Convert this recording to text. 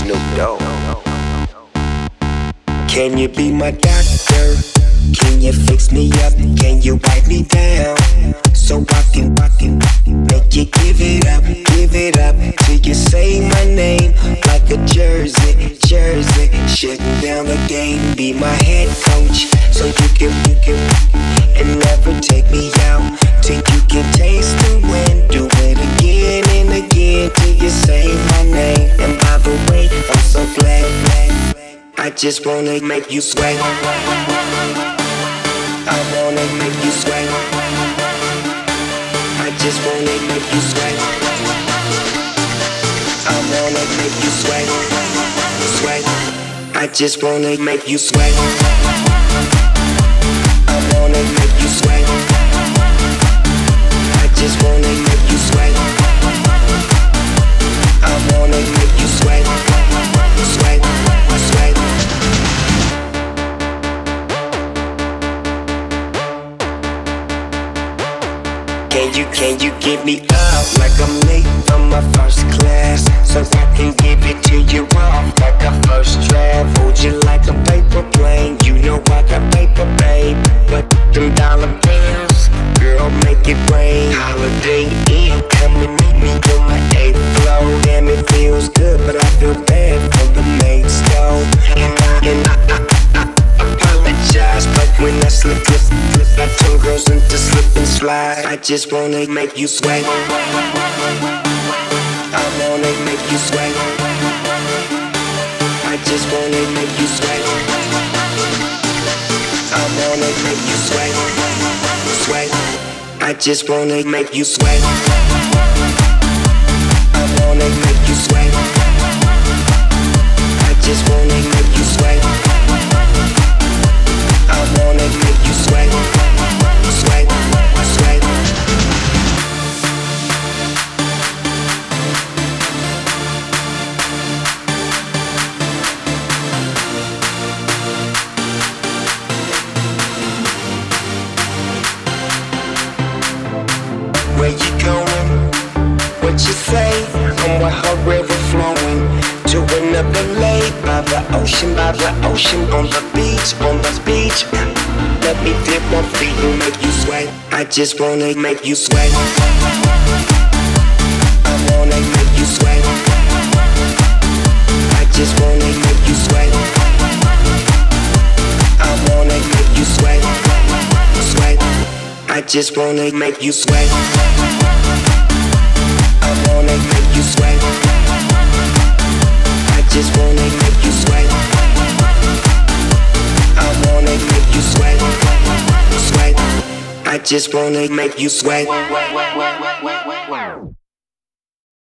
Snoop Dogg. Can you be my doctor? Can you fix me up? Can you wipe me down? So I can make you give it up till you say my name like a jersey. Shutting down the game, be my head coach, so you can and never take me out till you can taste the wind. Do it again and again till you say my name. And by the way, I'm so glad. I just wanna make you sweat. I wanna make you sweat. I just wanna make you sweat. I wanna make you sweat. I just wanna make you sweat. I wanna make you sweat. I just wanna make you sweat. I wanna make you sweat. Sweat. Can you give me up like I'm late from my first class, so I can give it to you off like a first draft? Hold you like a paper plane, you know I got paper, babe. But them dollar bills, girl, make it rain. Holiday Inn, come and meet me on my 8th floor. Damn, it feels good, but I feel bad for the mates, though. And I apologize, but when I slip, I turn girls into slip and slide. I just wanna make you sweat. I wanna make you sweat. I just wanna make you sweat. I wanna make you sweat. I just wanna make you sweat. I wanna make you sweat. I just wanna make you sweat. I wanna make you sweat. Where you going? What you say? I'm with her river flowing to another lake by the ocean, on the beach. Let me dip my feet and make you sweat. I just wanna make you sweat. I wanna make you sweat. I just wanna make you sweat. I wanna make you sweat. I just wanna make you sweat. I wanna make you sweat. I just wanna make you sweat. I wanna make you sweat. I just wanna make you sweat.